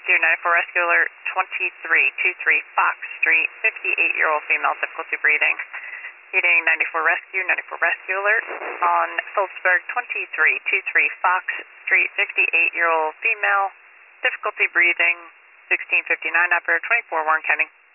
Rescue, 94 Rescue Alert 2323 Fox Street, 58-year-old female, difficulty breathing. Heating 94 Rescue, 94 Rescue Alert on Phillipsburg 2323 Fox Street, 58-year-old female, difficulty breathing, 1659 Upper, 24 Warren County.